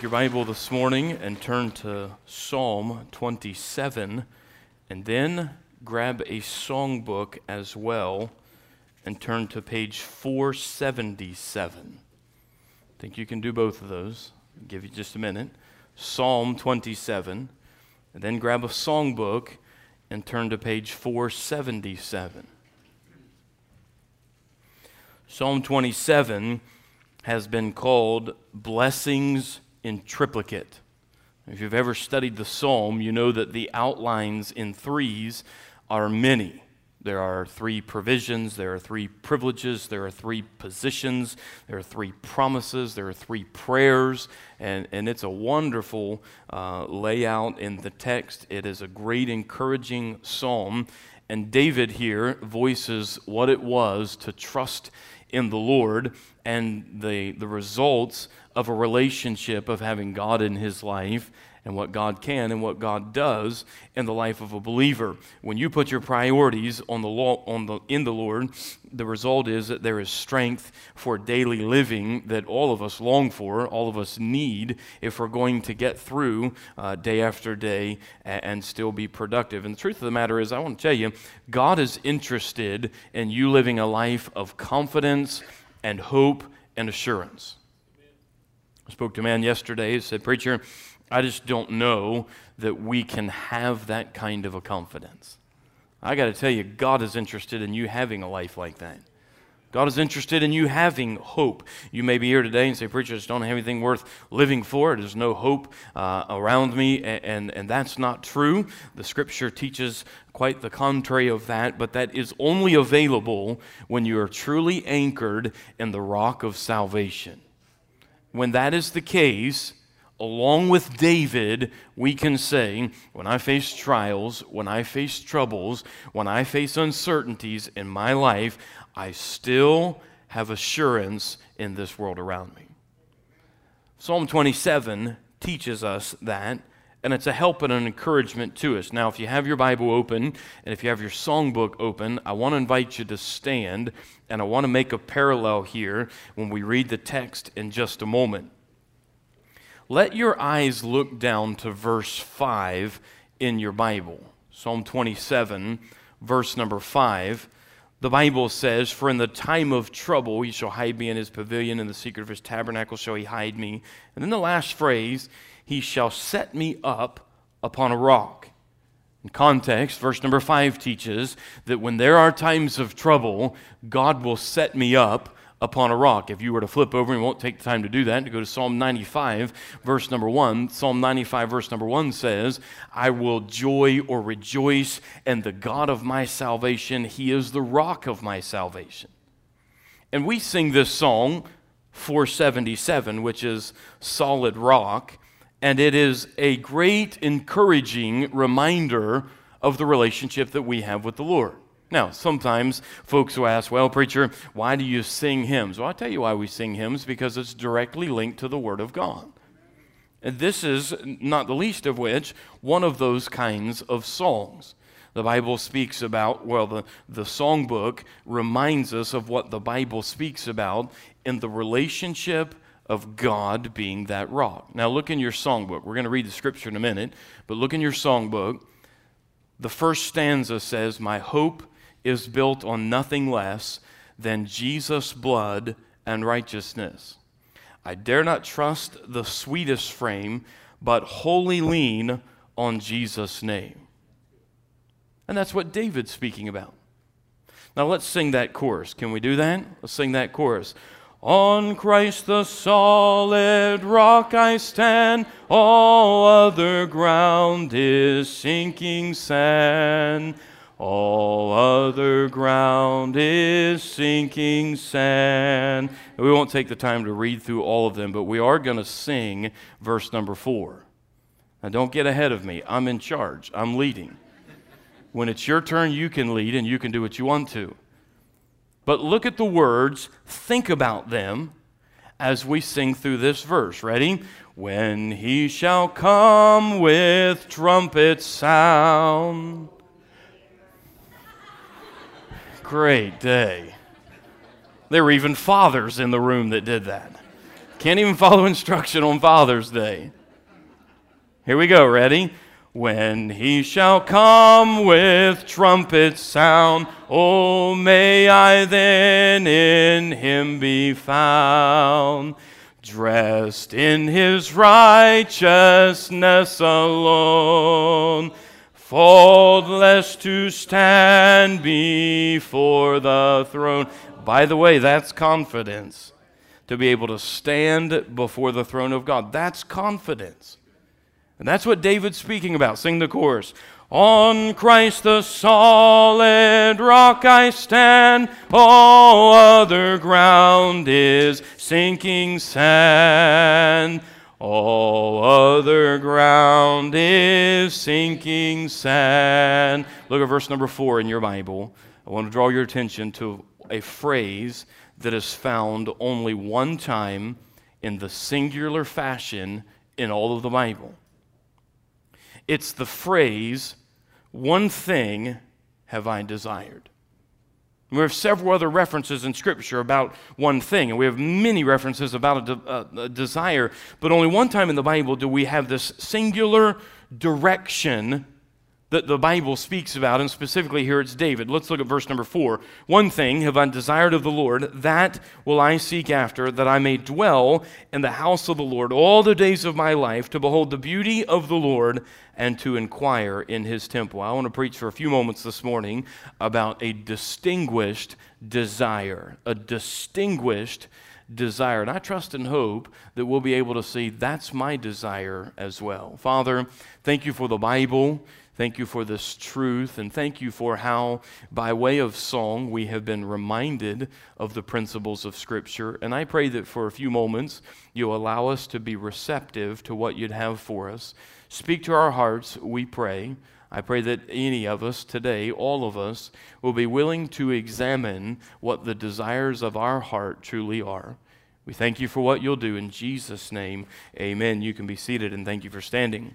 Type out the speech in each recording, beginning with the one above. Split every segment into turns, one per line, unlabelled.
Take your Bible this morning and turn to Psalm 27, and then grab a songbook as well and turn to page 477. I think you can do both of those. I'll give you just a minute. Psalm 27, and then grab a songbook and turn to page 477. Psalm 27 has been called Blessings in Triplicate. If you've ever studied the psalm, you know that the outlines in threes are many. There are three provisions, there are three privileges, there are three positions, there are three promises, there are three prayers, and it's a wonderful layout in the text. It is a great encouraging psalm, and David here voices what it was to trust in the Lord and the results of a relationship of having God in his life and what God can and what God does in the life of a believer. When you put your priorities in the Lord, the result is that there is strength for daily living that all of us long for, all of us need if we're going to get through day after day and still be productive. And the truth of the matter is, I want to tell you, God is interested in you living a life of confidence and hope and assurance. I spoke to a man yesterday who said, "Preacher, I just don't know that we can have that kind of a confidence." I got to tell you, God is interested in you having a life like that. God is interested in you having hope. You may be here today and say, "Preacher, I just don't have anything worth living for. There's no hope around me," and that's not true. The Scripture teaches quite the contrary of that, but that is only available when you are truly anchored in the rock of salvation. When that is the case, along with David, we can say, when I face trials, when I face troubles, when I face uncertainties in my life, I still have assurance in this world around me. Psalm 27 teaches us that, and it's a help and an encouragement to us. Now, if you have your Bible open, and if you have your songbook open, I want to invite you to stand, and I want to make a parallel here when we read the text in just a moment. Let your eyes look down to verse 5 in your Bible. Psalm 27, verse number 5. The Bible says, "For in the time of trouble he shall hide me in his pavilion, in the secret of his tabernacle shall he hide me." And then the last phrase, "He shall set me up upon a rock." In context, verse number 5 teaches that when there are times of trouble, God will set me up upon a rock. If you were to flip over, and we won't take the time to do that, to go to Psalm 95, verse number 1. Psalm 95, verse number 1 says, "I will joy or rejoice in the God of my salvation. He is the rock of my salvation." And we sing this song, 477, which is Solid Rock, and it is a great encouraging reminder of the relationship that we have with the Lord. Now, sometimes folks will ask, "Well, preacher, why do you sing hymns?" Well, I'll tell you why we sing hymns, because it's directly linked to the Word of God. And this is, not the least of which, one of those kinds of songs. The Bible speaks about, the songbook reminds us of what the Bible speaks about in the relationship of God being that rock. Now, look in your songbook. We're going to read the Scripture in a minute, but look in your songbook. The first stanza says, "My hope is built on nothing less than Jesus' blood and righteousness. I dare not trust the sweetest frame, but wholly lean on Jesus' name." And that's what David's speaking about. Now let's sing that chorus. Can we do that? Let's sing that chorus. "On Christ the solid rock I stand, all other ground is sinking sand. All other ground is sinking sand." We won't take the time to read through all of them, but we are going to sing verse number 4. Now don't get ahead of me. I'm in charge. I'm leading. When it's your turn, you can lead and you can do what you want to. But look at the words, think about them as we sing through this verse. Ready? "When he shall come with trumpet sound." Great day. There were even fathers in the room that did that. Can't even follow instruction on Father's Day. Here we go, ready? When he shall come with trumpet sound, oh, may I then in him be found, dressed in his righteousness alone, faultless to stand before the throne. By the way, that's confidence. To be able to stand before the throne of God. That's confidence. And that's what David's speaking about. Sing the chorus. On Christ the solid rock I stand, all other ground is sinking sand. All other ground is sinking sand. Look at verse number 4 in your Bible. I want to draw your attention to a phrase that is found only one time in the singular fashion in all of the Bible. It's the phrase, one thing have I desired. We have several other references in Scripture about one thing, and we have many references about a desire, but only one time in the Bible do we have this singular direction that the Bible speaks about, and specifically here it's David. Let's look at verse number 4. One thing have I desired of the Lord, that will I seek after, that I may dwell in the house of the Lord all the days of my life, to behold the beauty of the Lord and to inquire in his temple. I want to preach for a few moments this morning about a distinguished desire. A distinguished desire. And I trust and hope that we'll be able to see that's my desire as well. Father, thank you for the Bible. Thank you for this truth, and thank you for how, by way of song, we have been reminded of the principles of Scripture. And I pray that for a few moments, you'll allow us to be receptive to what you'd have for us. Speak to our hearts, we pray. I pray that any of us today, all of us, will be willing to examine what the desires of our heart truly are. We thank you for what you'll do. In Jesus' name, amen. You can be seated, and thank you for standing.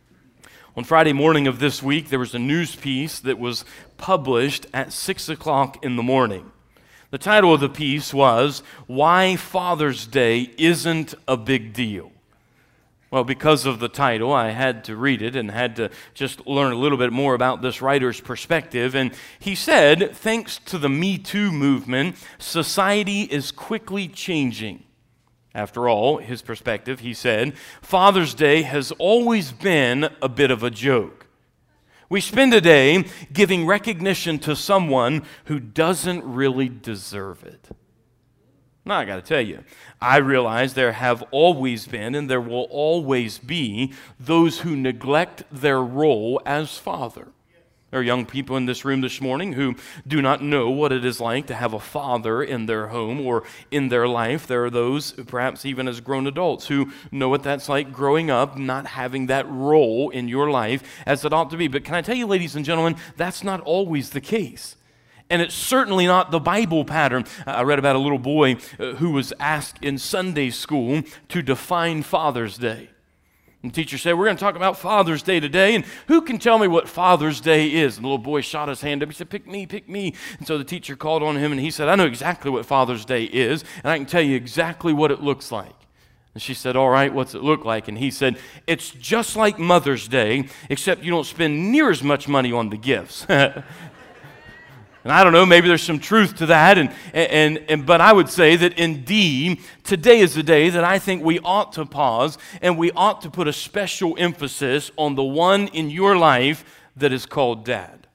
On Friday morning of this week, there was a news piece that was published at 6 o'clock in the morning. The title of the piece was, Why Father's Day Isn't a Big Deal. Well, because of the title, I had to read it and had to just learn a little bit more about this writer's perspective. And he said, thanks to the Me Too movement, society is quickly changing. After all, his perspective, he said, Father's Day has always been a bit of a joke. We spend a day giving recognition to someone who doesn't really deserve it. Now, I got to tell you, I realize there have always been and there will always be those who neglect their role as father. There are young people in this room this morning who do not know what it is like to have a father in their home or in their life. There are those, perhaps even as grown adults, who know what that's like growing up, not having that role in your life as it ought to be. But can I tell you, ladies and gentlemen, that's not always the case. And it's certainly not the Bible pattern. I read about a little boy who was asked in Sunday school to define Father's Day. And the teacher said, we're going to talk about Father's Day today, and who can tell me what Father's Day is? And the little boy shot his hand up. He said, pick me, pick me. And so the teacher called on him, and he said, I know exactly what Father's Day is, and I can tell you exactly what it looks like. And she said, all right, what's it look like? And he said, it's just like Mother's Day, except you don't spend near as much money on the gifts. And I don't know, maybe there's some truth to that, but I would say that indeed, today is the day that I think we ought to pause and we ought to put a special emphasis on the one in your life that is called Dad.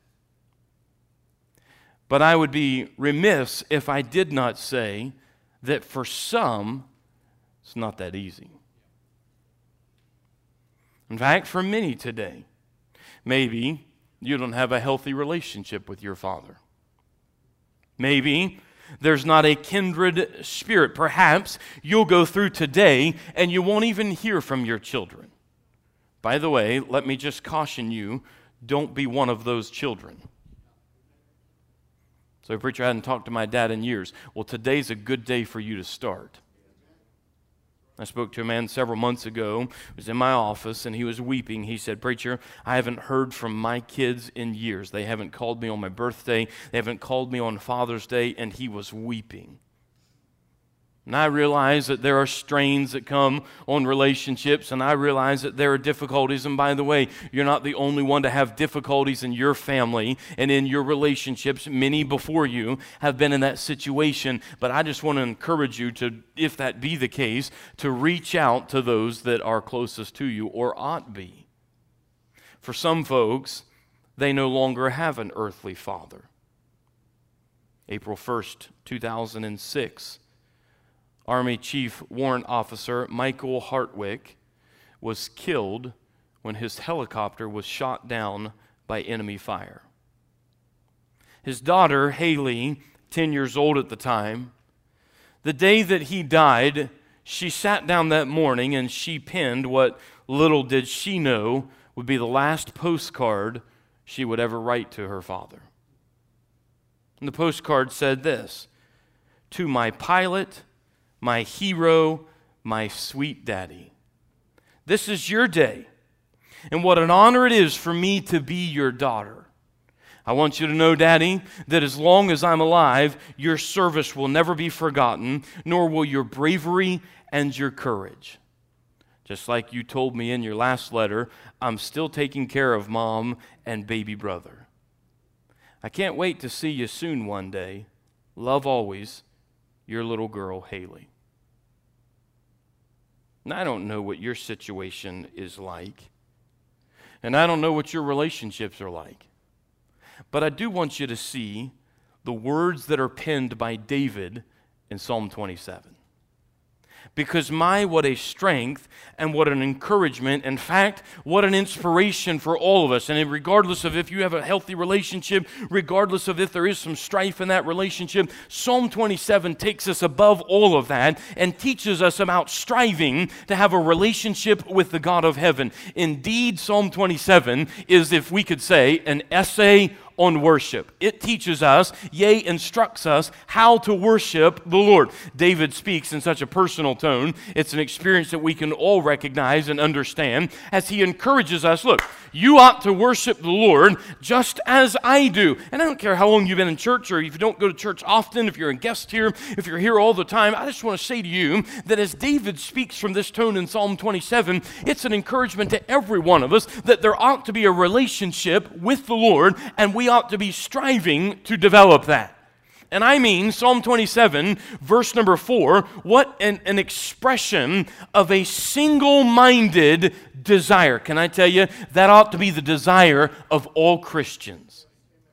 But I would be remiss if I did not say that for some, it's not that easy. In fact, for many today, maybe you don't have a healthy relationship with your father. Maybe there's not a kindred spirit. Perhaps you'll go through today and you won't even hear from your children. By the way, let me just caution you, don't be one of those children. So, preacher, I hadn't talked to my dad in years. Well, today's a good day for you to start. I spoke to a man several months ago. He was in my office, and he was weeping. He said, Preacher, I haven't heard from my kids in years. They haven't called me on my birthday. They haven't called me on Father's Day, and he was weeping. And I realize that there are strains that come on relationships, and I realize that there are difficulties. And by the way, you're not the only one to have difficulties in your family and in your relationships. Many before you have been in that situation. But I just want to encourage you to, if that be the case, to reach out to those that are closest to you or ought be. For some folks, they no longer have an earthly father. April 1st, 2006. Army Chief Warrant Officer Michael Hartwick was killed when his helicopter was shot down by enemy fire. His daughter, Haley, 10 years old at the time, the day that he died, she sat down that morning and she penned what little did she know would be the last postcard she would ever write to her father. And the postcard said this: "To my pilot, my hero, my sweet daddy. This is your day, and what an honor it is for me to be your daughter. I want you to know, Daddy, that as long as I'm alive, your service will never be forgotten, nor will your bravery and your courage. Just like you told me in your last letter, I'm still taking care of Mom and baby brother. I can't wait to see you soon one day. Love always, your little girl, Haley." And I don't know what your situation is like, and I don't know what your relationships are like, but I do want you to see the words that are penned by David in Psalm 27. Because what a strength and what an encouragement, in fact, what an inspiration for all of us. And regardless of if you have a healthy relationship, regardless of if there is some strife in that relationship, Psalm 27 takes us above all of that and teaches us about striving to have a relationship with the God of heaven. Indeed, Psalm 27 is, if we could say, an essay on worship. It teaches us, yea, instructs us how to worship the Lord. David speaks in such a personal tone. It's an experience that we can all recognize and understand as he encourages us, look, you ought to worship the Lord just as I do. And I don't care how long you've been in church or if you don't go to church often, if you're a guest here, if you're here all the time, I just want to say to you that as David speaks from this tone in Psalm 27, it's an encouragement to every one of us that there ought to be a relationship with the Lord, and we ought to be striving to develop that. And I mean, Psalm 27, verse number 4, what an expression of a single-minded desire. Can I tell you, that ought to be the desire of all Christians.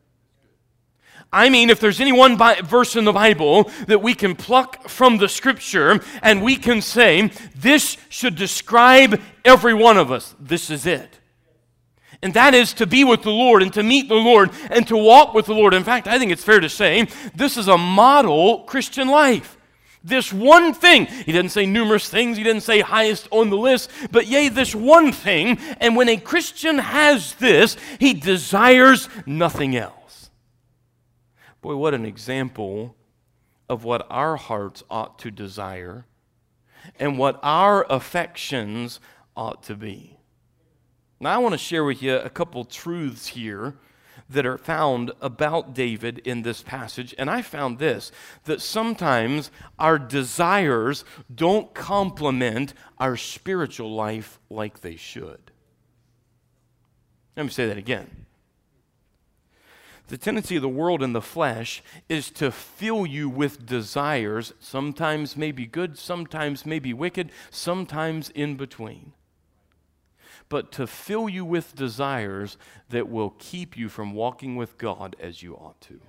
I mean, if there's any one verse in the Bible that we can pluck from the Scripture and we can say, this should describe every one of us, this is it. And that is to be with the Lord and to meet the Lord and to walk with the Lord. In fact, I think it's fair to say this is a model Christian life. This one thing, he didn't say numerous things, he didn't say highest on the list, but yea, this one thing, and when a Christian has this, he desires nothing else. Boy, what an example of what our hearts ought to desire and what our affections ought to be. Now, I want to share with you a couple truths here that are found about David in this passage. And I found this, that sometimes our desires don't complement our spiritual life like they should. Let me say that again. The tendency of the world and the flesh is to fill you with desires, sometimes maybe good, sometimes maybe wicked, sometimes in between. But to fill you with desires that will keep you from walking with God as you ought to.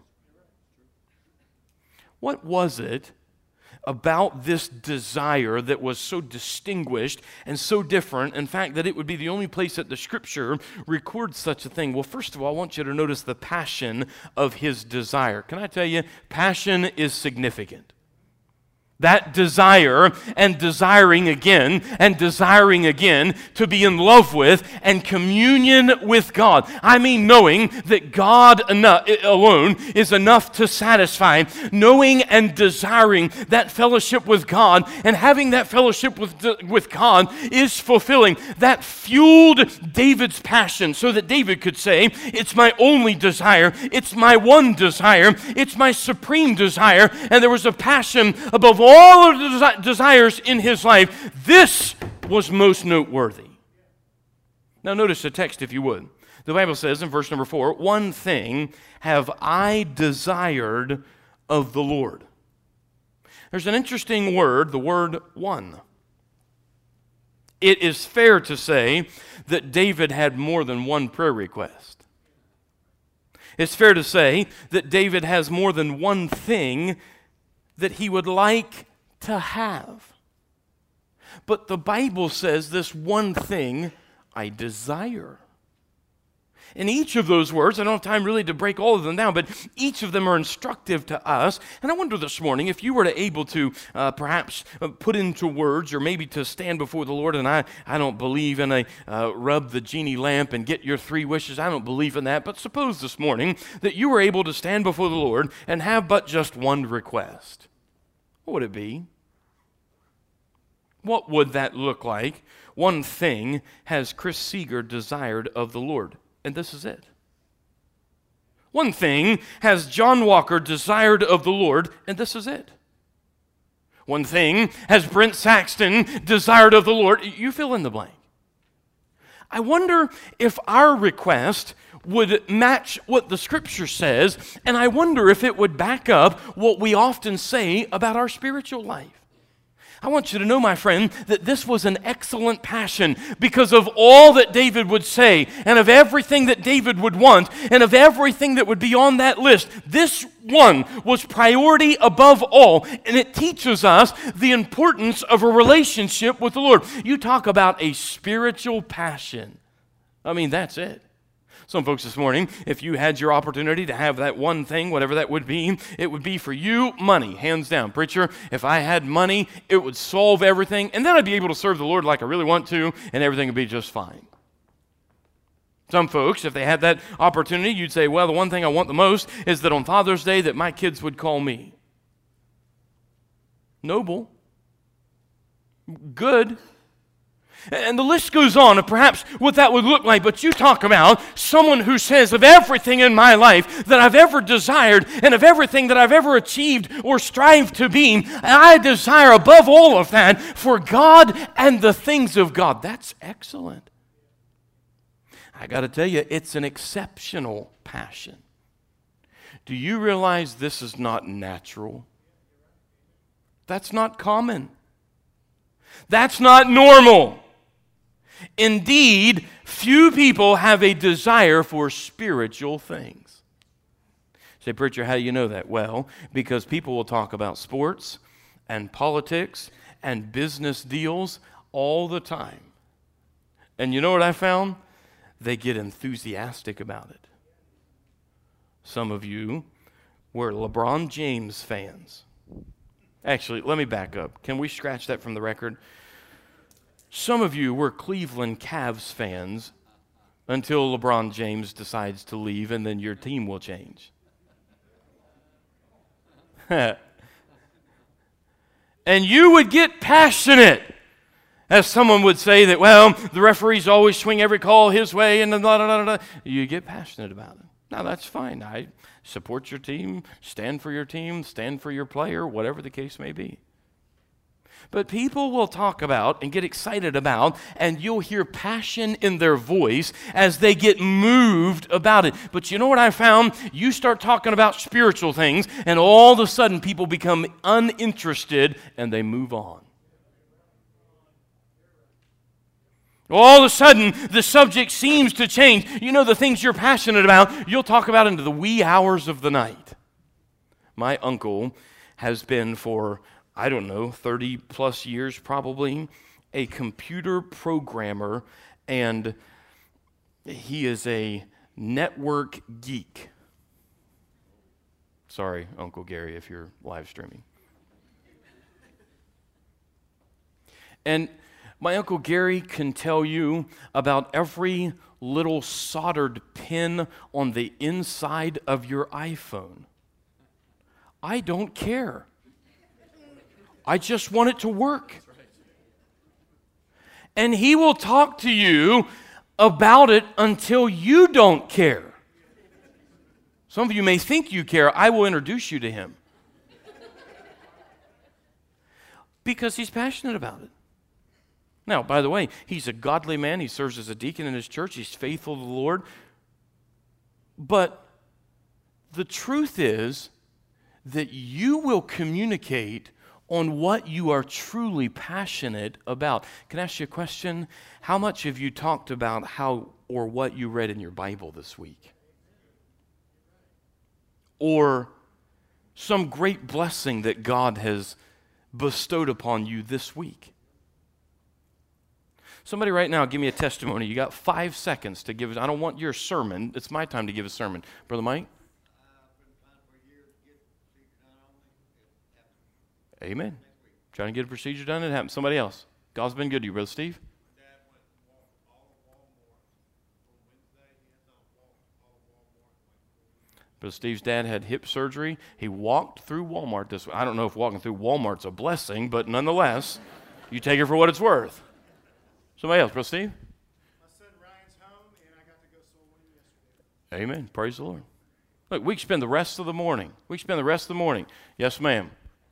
What was it about this desire that was so distinguished and so different, in fact, that it would be the only place that the Scripture records such a thing? Well, first of all, I want you to notice the passion of his desire. Can I tell you, passion is significant. That desire and desiring again to be in love with and communion with God. I mean, knowing that God alone is enough to satisfy. Knowing and desiring that fellowship with God and having that fellowship with God is fulfilling. That fueled David's passion so that David could say, it's my only desire, it's my one desire, it's my supreme desire. And there was a passion above all of the desires in his life, this was most noteworthy. Now notice the text, if you would. The Bible says in verse number 4, one thing have I desired of the Lord. There's an interesting word, the word one. It is fair to say that David had more than one prayer request. It's fair to say that David has more than one thing that he would like to have. But the Bible says this one thing I desire. And each of those words, I don't have time really to break all of them down, but each of them are instructive to us. And I wonder this morning if you were able to perhaps put into words, or maybe to stand before the Lord, and I don't believe in a rub the genie lamp and get your 3 wishes. I don't believe in that. But suppose this morning that you were able to stand before the Lord and have but just one request. What would it be? What would that look like? One thing has Chris Seeger desired of the Lord. And this is it. One thing has John Walker desired of the Lord, and this is it. One thing has Brent Saxton desired of the Lord. You fill in the blank. I wonder if our request would match what the Scripture says, and I wonder if it would back up what we often say about our spiritual life. I want you to know, my friend, that this was an excellent passion because of all that David would say and of everything that David would want and of everything that would be on that list. This one was priority above all, and it teaches us the importance of a relationship with the Lord. You talk about a spiritual passion. I mean, that's it. Some folks this morning, if you had your opportunity to have that one thing, whatever that would be, it would be for you money, hands down. Preacher, if I had money, it would solve everything, and then I'd be able to serve the Lord like I really want to, and everything would be just fine. Some folks, if they had that opportunity, you'd say, well, the one thing I want the most is that on Father's Day that my kids would call me. Noble. Good. And the list goes on of perhaps what that would look like, but you talk about someone who says of everything in my life that I've ever desired and of everything that I've ever achieved or strived to be, I desire above all of that for God and the things of God. That's excellent. I got to tell you, it's an exceptional passion. Do you realize this is not natural? That's not common. That's not normal. Indeed, few people have a desire for spiritual things. Say, preacher, how do you know that? Well, because people will talk about sports and politics and business deals all the time. And you know what I found? They get enthusiastic about it. Some of you were LeBron James fans. Actually, let me back up. Can we scratch that from the record? Some of you were Cleveland Cavs fans until LeBron James decides to leave, and then your team will change. And you would get passionate, as someone would say that, well, the referees always swing every call his way, and blah, blah, blah, blah. You get passionate about it. Now, that's fine. I support your team, stand for your team, stand for your player, whatever the case may be. But people will talk about and get excited about, and you'll hear passion in their voice as they get moved about it. But you know what I found? You start talking about spiritual things, and all of a sudden people become uninterested and they move on. All of a sudden, the subject seems to change. You know, the things you're passionate about, you'll talk about into the wee hours of the night. My uncle has been for, 30 plus years probably, a computer programmer, and he is a network geek. Sorry, Uncle Gary, if you're live streaming. And my Uncle Gary can tell you about every little soldered pin on the inside of your iPhone. I don't care. I just want it to work. And he will talk to you about it until you don't care. Some of you may think you care. I will introduce you to him. Because he's passionate about it. Now, by the way, he's a godly man. He serves as a deacon in his church. He's faithful to the Lord. But the truth is that you will communicate on what you are truly passionate about. Can I ask you a question? How much have you talked about how or what you read in your Bible this week? Or some great blessing that God has bestowed upon you this week? Somebody right now, give me a testimony. You got 5 seconds to give. I don't want your sermon. It's my time to give a sermon. Brother Mike? Amen. Trying to get a procedure done, it happens. Somebody else. God's been good to you, Brother Steve. Brother Steve's dad had hip surgery. He walked through Walmart this way. I don't know if walking through Walmart's a blessing, but nonetheless, you take it for what it's worth. Somebody else, Brother Steve?
My son Ryan's home, and I got to go soul winning yesterday.
Amen. Praise the Lord. Look, we can spend the rest of the morning. Yes, ma'am.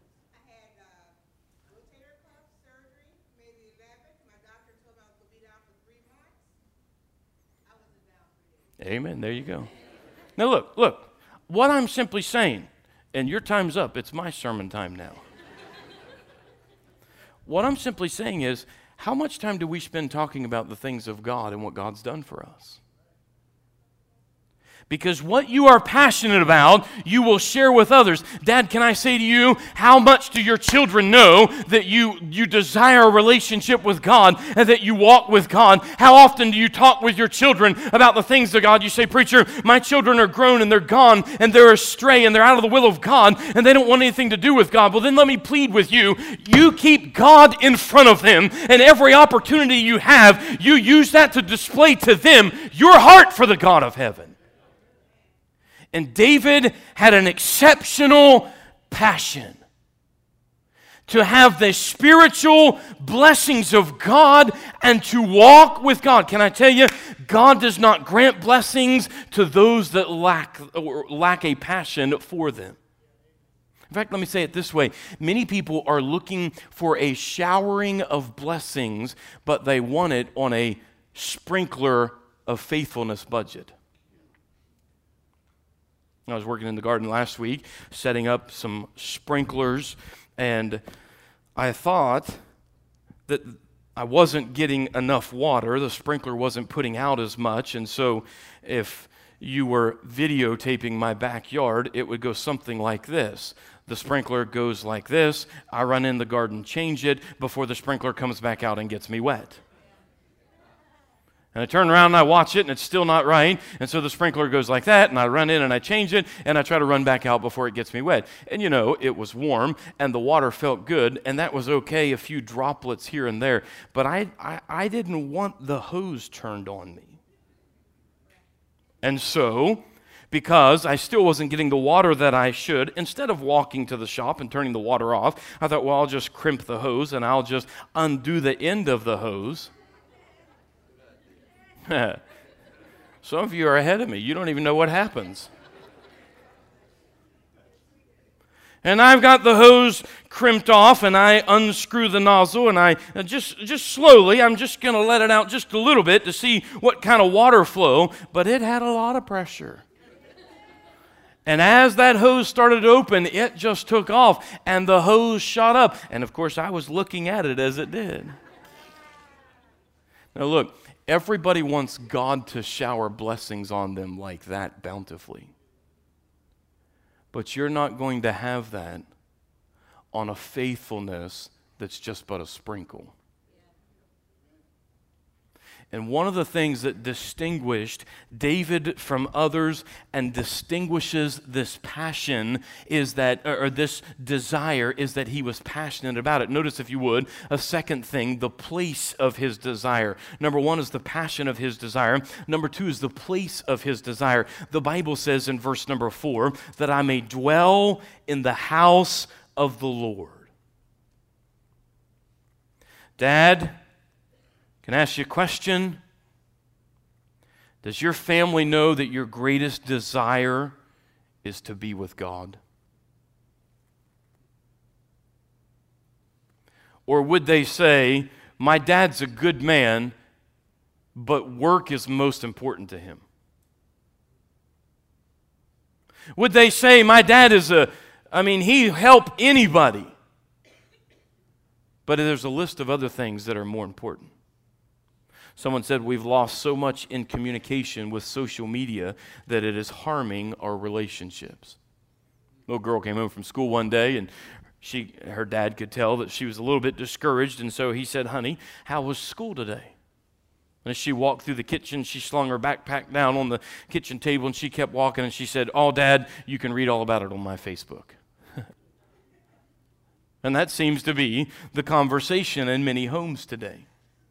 Amen. There you go. Now look. What I'm simply saying, and your time's up. It's my sermon time now. What I'm simply saying is, how much time do we spend talking about the things of God and what God's done for us? Because what you are passionate about, you will share with others. Dad, can I say to you, how much do your children know that you desire a relationship with God and that you walk with God? How often do you talk with your children about the things of God? You say, preacher, my children are grown and they're gone and they're astray and they're out of the will of God and they don't want anything to do with God. Well, then let me plead with you. You keep God in front of them, and every opportunity you have, you use that to display to them your heart for the God of heaven. And David had an exceptional passion to have the spiritual blessings of God and to walk with God. Can I tell you, God does not grant blessings to those that lack a passion for them. In fact, let me say it this way. Many people are looking for a showering of blessings, but they want it on a sprinkler of faithfulness budget. I was working in the garden last week, setting up some sprinklers, and I thought that I wasn't getting enough water. The sprinkler wasn't putting out as much, and so if you were videotaping my backyard, it would go something like this. The sprinkler goes like this. I run in the garden, change it before the sprinkler comes back out and gets me wet. And I turn around and I watch it, and it's still not right. And so the sprinkler goes like that, and I run in and I change it, and I try to run back out before it gets me wet. And you know, it was warm, and the water felt good, and that was okay, a few droplets here and there. But I didn't want the hose turned on me. And so, because I still wasn't getting the water that I should, instead of walking to the shop and turning the water off, I thought, well, I'll just crimp the hose, and I'll just undo the end of the hose. Some of you are ahead of me. You don't even know what happens. And I've got the hose crimped off, and I unscrew the nozzle, and I just slowly, I'm just going to let it out just a little bit to see what kind of water flow, but it had a lot of pressure. And as that hose started to open, it just took off, and the hose shot up. And of course, I was looking at it as it did. Now look, everybody wants God to shower blessings on them like that bountifully. But you're not going to have that on a faithfulness that's just but a sprinkle. And one of the things that distinguished David from others and distinguishes this passion is that, or this desire, is that he was passionate about it. Notice, if you would, a second thing, the place of his desire. Number one is the passion of his desire. Number two is the place of his desire. The Bible says in verse number 4 that I may dwell in the house of the Lord. Dad, can I ask you a question? Does your family know that your greatest desire is to be with God? Or would they say, my dad's a good man, but work is most important to him? Would they say, my dad is he'd help anybody, but there's a list of other things that are more important? Someone said we've lost so much in communication with social media that it is harming our relationships. A little girl came home from school one day, and her dad could tell that she was a little bit discouraged, and so he said, honey, how was school today? And as she walked through the kitchen, she slung her backpack down on the kitchen table, and she kept walking, and she said, oh, Dad, you can read all about it on my Facebook. And that seems to be the conversation in many homes today.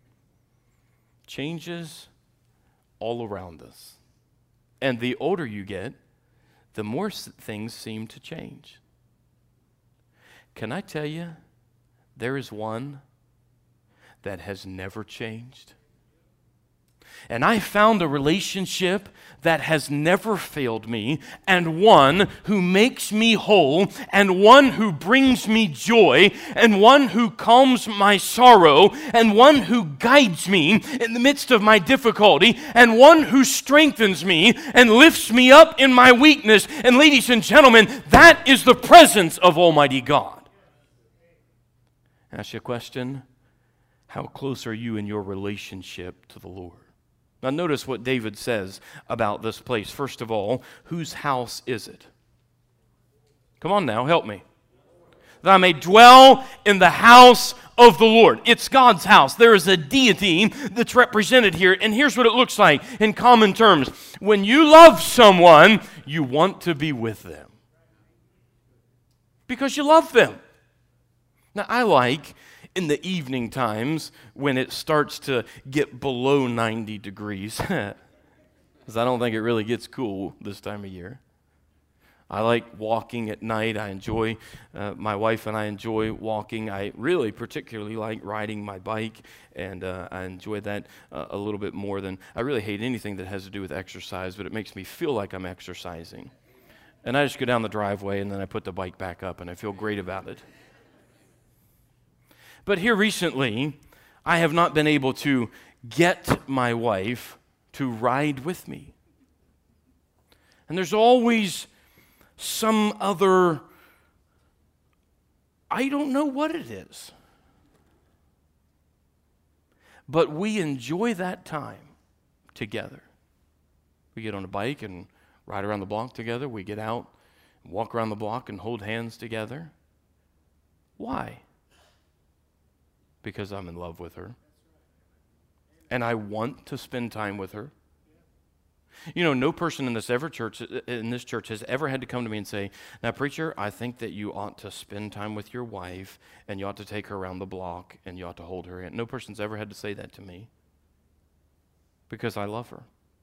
Changes all around us. And the older you get, the more things seem to change. Can I tell you, there is one that has never changed. And I found a relationship that has never failed me, and one who makes me whole, and one who brings me joy, and one who calms my sorrow, and one who guides me in the midst of my difficulty, and one who strengthens me and lifts me up in my weakness. And ladies and gentlemen, that is the presence of Almighty God. Ask you a question. How close are you in your relationship to the Lord? Now notice what David says about this place. First of all, whose house is it? Come on now, help me. That I may dwell in the house of the Lord. It's God's house. There is a deity that's represented here, and here's what it looks like in common terms. When you love someone, you want to be with them because you love them. Now, I like in the evening times when it starts to get below 90 degrees, because I don't think it really gets cool this time of year. I like walking at night. I enjoy, my wife and I enjoy walking. I really particularly like riding my bike, and I enjoy that a little bit more than, I really hate anything that has to do with exercise, but it makes me feel like I'm exercising. And I just go down the driveway, and then I put the bike back up, and I feel great about it. But here recently, I have not been able to get my wife to ride with me. And there's always some other, I don't know what it is. But we enjoy that time together. We get on a bike and ride around the block together. We get out and walk around the block and hold hands together. Why? Because I'm in love with her. And I want to spend time with her. You know, no person in this church has ever had to come to me and say, now, preacher, I think that you ought to spend time with your wife, and you ought to take her around the block, and you ought to hold her hand. No person's ever had to say that to me because I love her.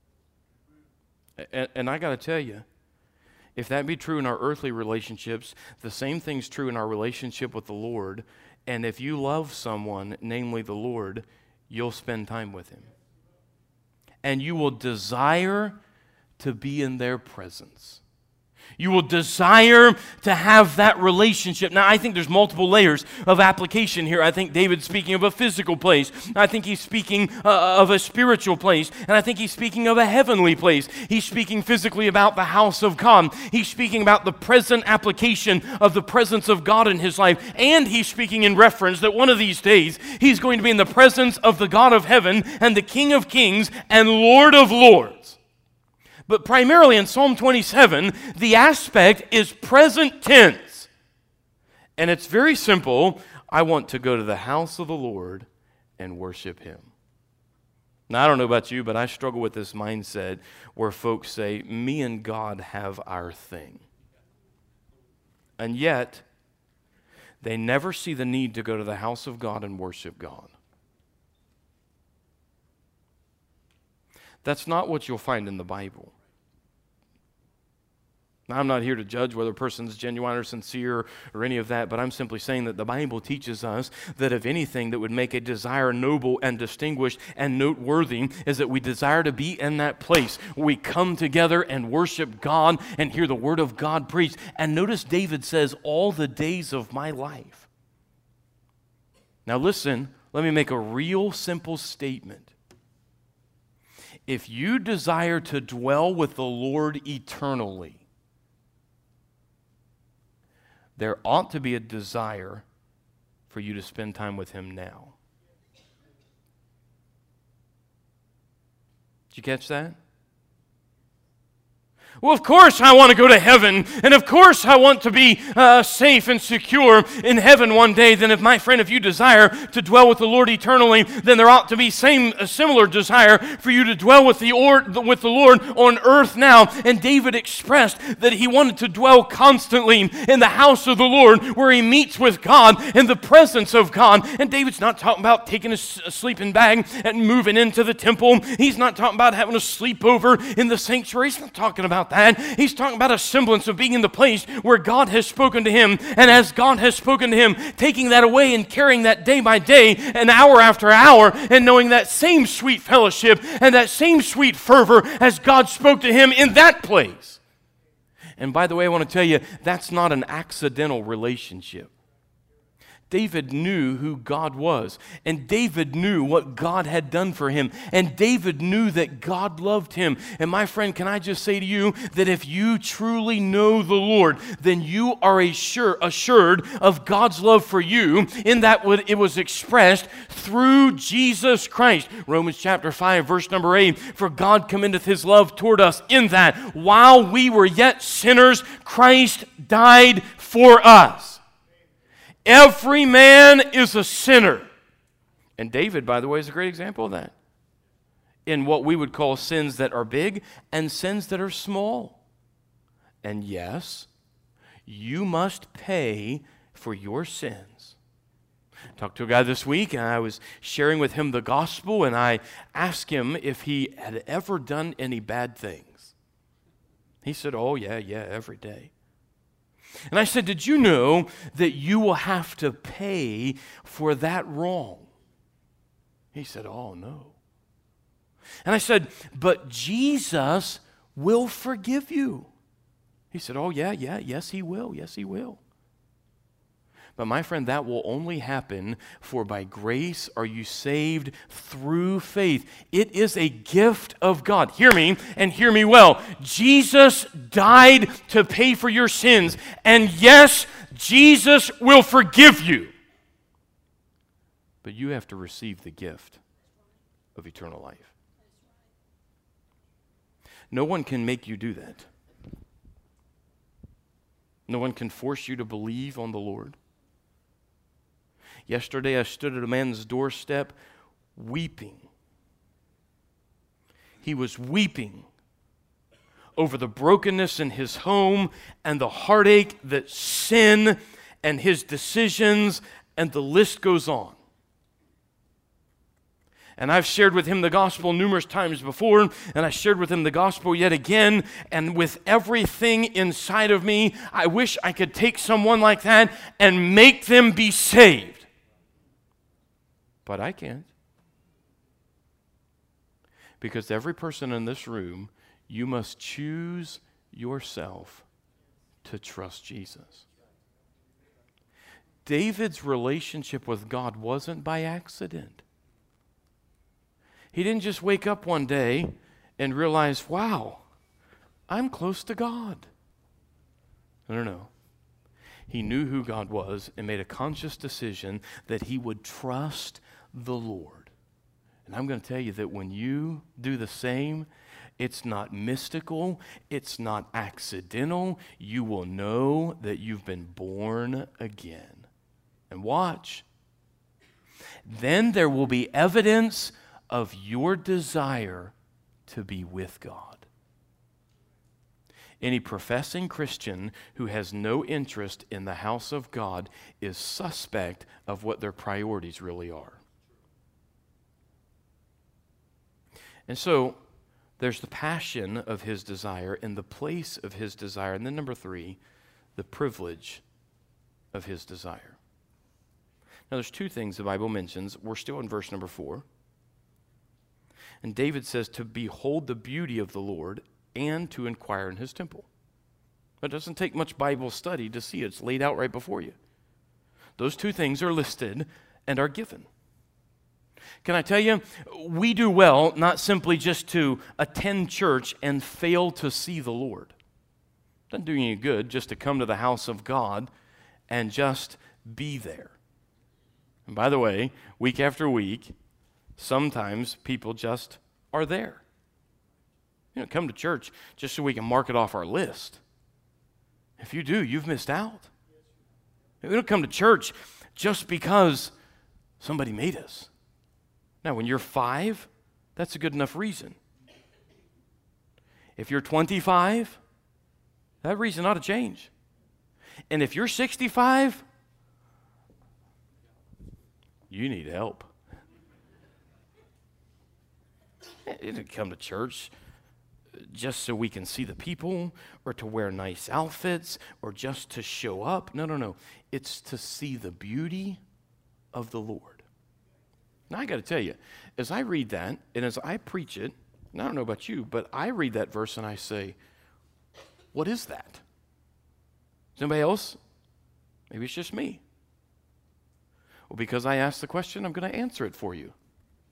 And I got to tell you, if that be true in our earthly relationships, the same thing's true in our relationship with the Lord. And if you love someone, namely the Lord, you'll spend time with him. And you will desire to be in their presence. You will desire to have that relationship. Now, I think there's multiple layers of application here. I think David's speaking of a physical place. I think he's speaking of a spiritual place. And I think he's speaking of a heavenly place. He's speaking physically about the house of God. He's speaking about the present application of the presence of God in his life. And he's speaking in reference that one of these days, he's going to be in the presence of the God of heaven and the King of kings and Lord of lords. But primarily in Psalm 27, the aspect is present tense. And it's very simple. I want to go to the house of the Lord and worship him. Now, I don't know about you, but I struggle with this mindset where folks say, me and God have our thing. And yet, they never see the need to go to the house of God and worship God. That's not what you'll find in the Bible. Now, I'm not here to judge whether a person's genuine or sincere or any of that, but I'm simply saying that the Bible teaches us that if anything that would make a desire noble and distinguished and noteworthy is that we desire to be in that place where we come together and worship God and hear the word of God preached. And notice David says, all the days of my life. Now listen, let me make a real simple statement. If you desire to dwell with the Lord eternally, there ought to be a desire for you to spend time with Him now. Did you catch that? Well, of course I want to go to heaven, and of course I want to be safe and secure in heaven one day. Then if you desire to dwell with the Lord eternally, then there ought to be a similar desire for you to dwell with the Lord on earth now. And David expressed that he wanted to dwell constantly in the house of the Lord, where he meets with God in the presence of God. And David's not talking about taking a sleeping bag and moving into the temple. He's not talking about having a sleepover in the sanctuary. He's not talking about that. He's talking about a semblance of being in the place where God has spoken to him, and as God has spoken to him, taking that away and carrying that day by day and hour after hour, and knowing that same sweet fellowship and that same sweet fervor as God spoke to him in that place. And by the way, I want to tell you, that's not an accidental relationship. David knew who God was, and David knew what God had done for him, and David knew that God loved him. And my friend, can I just say to you that if you truly know the Lord, then you are assured of God's love for you, in that it was expressed through Jesus Christ. Romans chapter 5, verse number 8, for God commendeth his love toward us in that while we were yet sinners, Christ died for us. Every man is a sinner. And David, by the way, is a great example of that. In what we would call sins that are big and sins that are small. And yes, you must pay for your sins. I talked to a guy this week, and I was sharing with him the gospel, and I asked him if he had ever done any bad things. He said, oh, yeah, every day. And I said, did you know that you will have to pay for that wrong? He said, oh, no. And I said, but Jesus will forgive you. He said, oh, yes, he will. Yes, he will. But my friend, that will only happen, for by grace are you saved through faith. It is a gift of God. Hear me, and hear me well. Jesus died to pay for your sins. And yes, Jesus will forgive you. But you have to receive the gift of eternal life. No one can make you do that. No one can force you to believe on the Lord. Yesterday, I stood at a man's doorstep weeping. He was weeping over the brokenness in his home and the heartache that sin and his decisions, and the list goes on. And I've shared with him the gospel numerous times before, and I shared with him the gospel yet again, and with everything inside of me, I wish I could take someone like that and make them be saved. But I can't. Because every person in this room, you must choose yourself to trust Jesus. David's relationship with God wasn't by accident. He didn't just wake up one day and realize, wow, I'm close to God. No. He knew who God was and made a conscious decision that he would trust the Lord. And I'm going to tell you that when you do the same, it's not mystical, it's not accidental. You will know that you've been born again. And watch. Then there will be evidence of your desire to be with God. Any professing Christian who has no interest in the house of God is suspect of what their priorities really are. And so, there's the passion of his desire and the place of his desire. And then number 3, the privilege of his desire. Now, there's 2 things the Bible mentions. We're still in verse number 4. And David says to behold the beauty of the Lord and to inquire in his temple. It doesn't take much Bible study to see it. It's laid out right before you. Those 2 things are listed and are given. Can I tell you, we do well not simply just to attend church and fail to see the Lord. It doesn't do you any good just to come to the house of God and just be there. And by the way, week after week, sometimes people just are there. You know, come to church just so we can mark it off our list. If you do, you've missed out. We don't come to church just because somebody made us. Now, when you're 5, that's a good enough reason. If you're 25, that reason ought to change. And if you're 65, you need help. You didn't come to church just so we can see the people or to wear nice outfits or just to show up. No. It's to see the beauty of the Lord. Now, I got to tell you, as I read that and as I preach it, and I don't know about you, but I read that verse and I say, what is that? Is anybody else? Maybe it's just me. Well, because I asked the question, I'm going to answer it for you.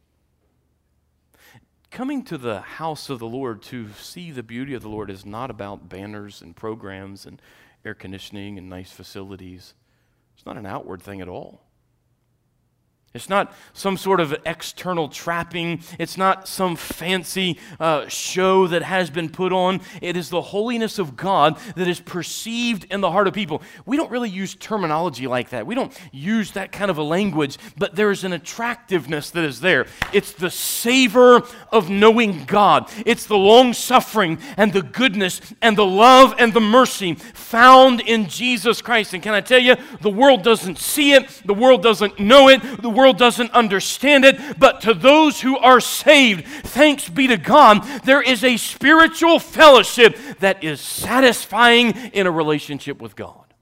Coming to the house of the Lord to see the beauty of the Lord is not about banners and programs and air conditioning and nice facilities. It's not an outward thing at all. It's not some sort of external trapping. It's not some fancy show that has been put on. It is the holiness of God that is perceived in the heart of people. We don't really use terminology like that. We don't use that kind of a language, but there is an attractiveness that is there. It's the savor of knowing God. It's the long-suffering and the goodness and the love and the mercy found in Jesus Christ. And can I tell you, the world doesn't see it. The world doesn't know it. The world doesn't understand it, but to those who are saved, thanks be to God, there is a spiritual fellowship that is satisfying in a relationship with God.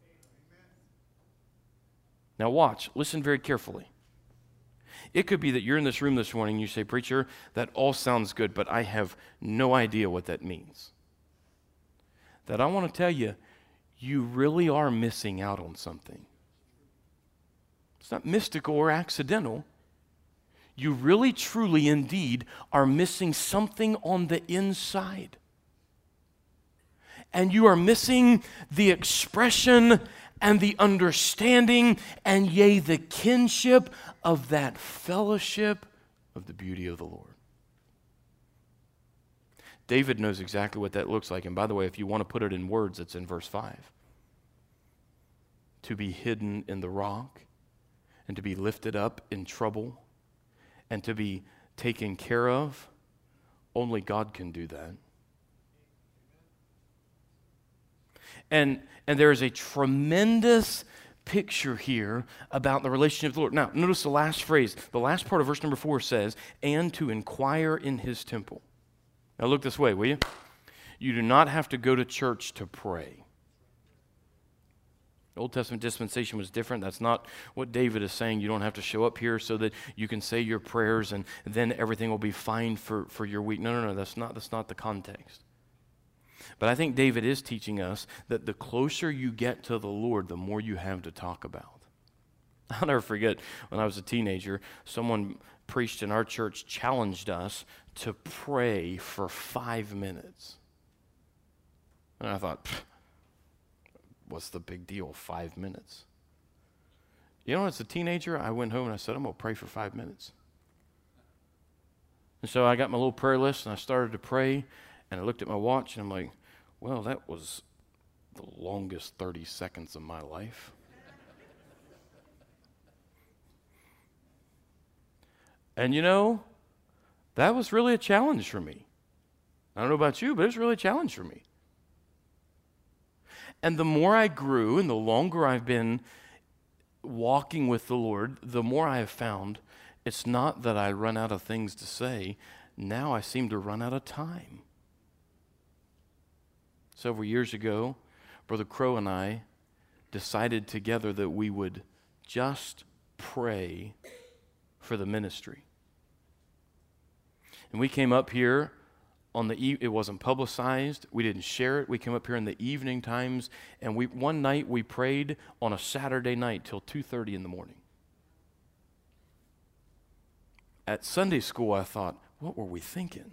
Now watch, listen very carefully. It could be that you're in this room this morning and you say, preacher, that all sounds good, but I have no idea what that means. That I want to tell you, you really are missing out on something. It's not mystical or accidental. You really, truly, indeed are missing something on the inside. And you are missing the expression and the understanding and yea, the kinship of that fellowship of the beauty of the Lord. David knows exactly what that looks like. And by the way, if you want to put it in words, it's in verse 5. To be hidden in the rock, and to be lifted up in trouble, and to be taken care of, only God can do that. And there is a tremendous picture here about the relationship with the Lord. Now, notice the last phrase. The last part of verse number 4 says, and to inquire in his temple. Now look this way, will you? You do not have to go to church to pray. Old Testament dispensation was different. That's not what David is saying. You don't have to show up here so that you can say your prayers and then everything will be fine for your week. No. That's not the context. But I think David is teaching us that the closer you get to the Lord, the more you have to talk about. I'll never forget when I was a teenager, someone preached in our church challenged us to pray for 5 minutes. And I thought, what's the big deal, 5 minutes? You know, as a teenager, I went home and I said, I'm going to pray for 5 minutes. And so I got my little prayer list and I started to pray and I looked at my watch and I'm like, well, that was the longest 30 seconds of my life. And you know, that was really a challenge for me. I don't know about you, but it was really a challenge for me. And the more I grew and the longer I've been walking with the Lord, the more I have found it's not that I run out of things to say. Now I seem to run out of time. Several years ago, Brother Crow and I decided together that we would just pray for the ministry. And we came up here on it wasn't publicized. We didn't share it. We came up here in the evening times, and one night we prayed on a Saturday night till 2:30 in the morning. at Sunday school, I thought, what were we thinking?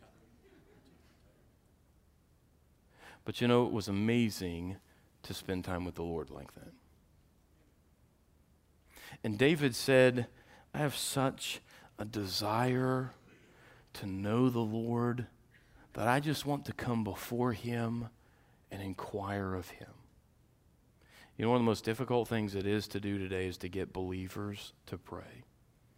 But you know, it was amazing to spend time with the Lord like that. And David said, I have such a desire to know the Lord that I just want to come before Him and inquire of Him. You know, one of the most difficult things it is to do today is to get believers to pray.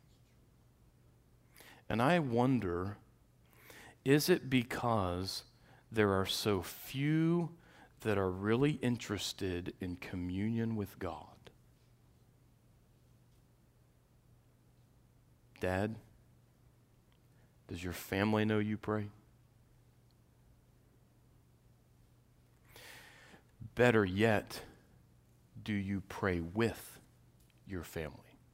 And I wonder, is it because there are so few that are really interested in communion with God? Dad, does your family know you pray? Better yet, do you pray with your family?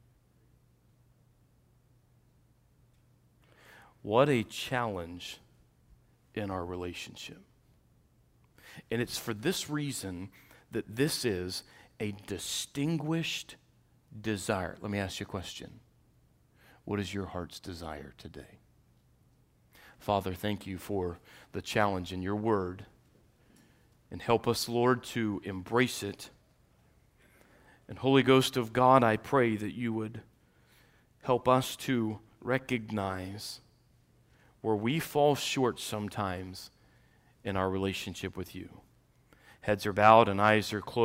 What a challenge in our relationship. And it's for this reason that this is a distinguished desire. Let me ask you a question. What is your heart's desire today? Father, thank you for the challenge in your word. And help us, Lord, to embrace it. And Holy Ghost of God, I pray that you would help us to recognize where we fall short sometimes in our relationship with you. Heads are bowed and eyes are closed.